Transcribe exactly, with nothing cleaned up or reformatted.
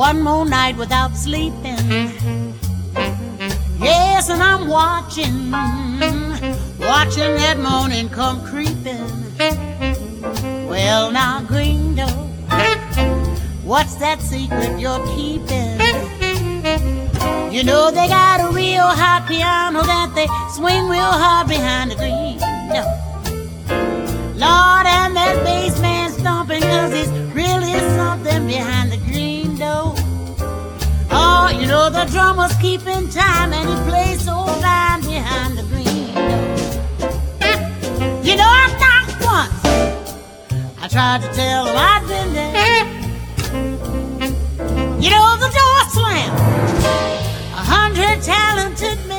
one more night without sleeping. Yes, and I'm watching, watching that morning come creeping. Well, now, Green Door, what's that secret you're keeping? You know they got a real hot piano that they swing real hard behind the green door. Lord, and that bass man stomping, cause he's really something behind the green door. Oh, you know the drummer's keeping time and he plays so fine behind the green door. You know I knocked once, I tried to tell him I'd been there. You know the door slammed, a hundred talented